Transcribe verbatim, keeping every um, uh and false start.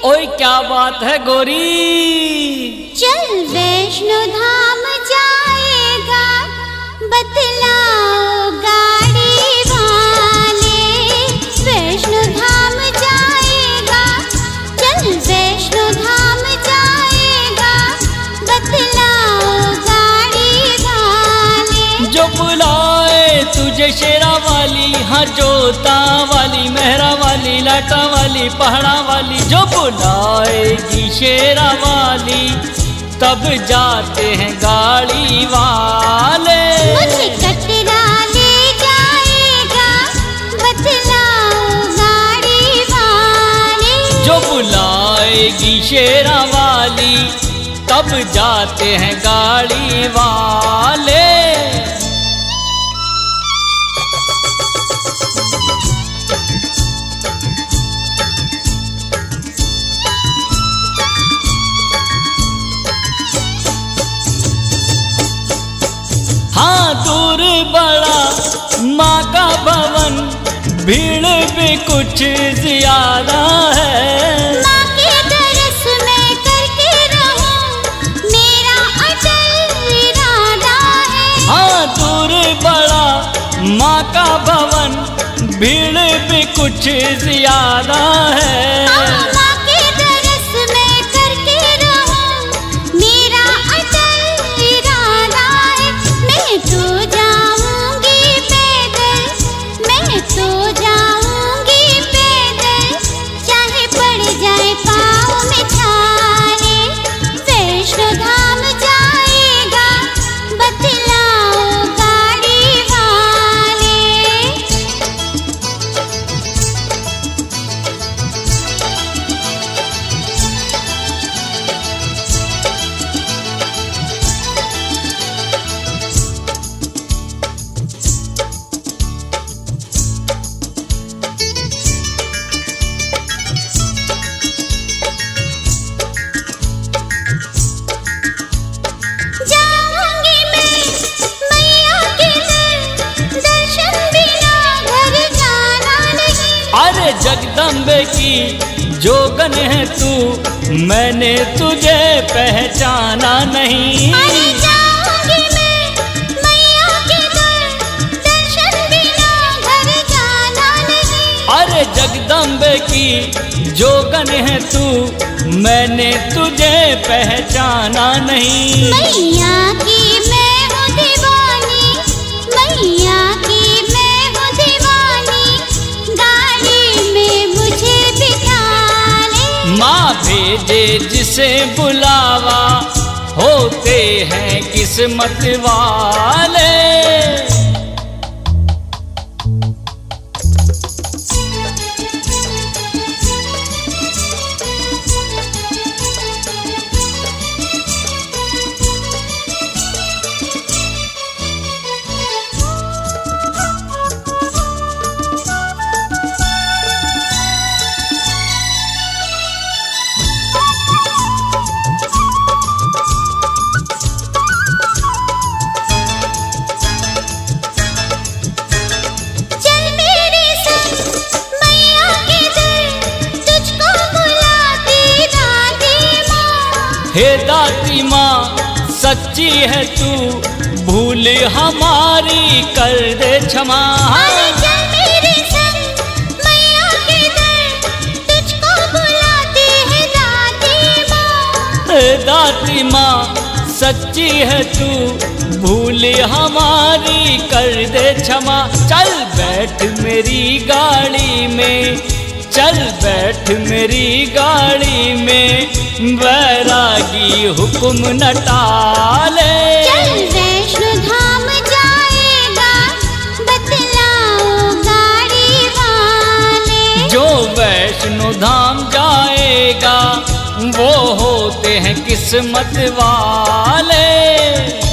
ओए क्या बात है गोरी, चल वैष्णो धाम जाएगा, बतलाओ गाड़ी वाले। वैष्णो धाम जाएगा, चल वैष्णो धाम जाएगा, बतलाओ गाड़ी वाले। जो बुलाए तुझे शेरा वाली, हाँ जोता वाली, मेहरा वाली, लाटा वाली, पहाड़ा वाली, जो बुलाएगी शेरा वाली तब जाते हैं गाड़ी वाले। मुझे कटरा ले जाएगा, बतलाओ गाड़ी वाले। जो बुलाएगी शेरा वाली तब जाते हैं गाड़ी वाले। हाँ दूर बड़ा माँ का भवन, भीड़ भी कुछ ज्यादा है। माँ के दरस में करके रहूं, मेरा अटल इरादा है। हाँ दूर बड़ा माँ का भवन, भीड़ भी कुछ ज्यादा है। हाँ, माँ के दरस में करके रहूं, मेरा अटल इरादा है। मैं तो जाऊंगी पैदल, मैं तो जाऊंगी पैदल, चाहे पड़ जाए पाँव में छाले। वैष्णो धाम जाएगा, बतलाओ गाड़ी वाले। जाऊंगी मैं मैया के दर, दर्शन बिना घर जाना नहीं। अरे जगदम्बे की जोगन है तू, मैंने तुझे पहचाना नहीं। अरे जाऊंगी मैं मैया के दर, दर्शन बिना घर जाना नहीं। अरे जगदम्बे की जोगन है तू, मैंने तुझे पहचाना नहीं। मैया की मैं हूँ दीवानी, मैया की मैं हूँ दीवानी, गाड़ी में मुझे बिठा ले। माँ भेजे जिसे बुलावा, होते हैं किस्मत वाले। चल मेरे संग मैया के दर, तुझको बुलाती दादी माँ। हे दाती माँ सच्ची है तू, भूल हमारी कर दे क्षमा। अरे चल मेरे संग मैया के दर, तुझको बुलाती है दादी माँ। हे दाती माँ सच्ची है तू, भूल हमारी कर दे क्षमा। चल बैठ मेरी गाड़ी में, चल बैठ मेरी गाड़ी में, बैरागी हुक्म न टाले। चल वैष्णो धाम जाएगा, बतलाओ गाड़ी वाले। जो वैष्णो धाम जाएगा वो होते हैं किस्मत वाले।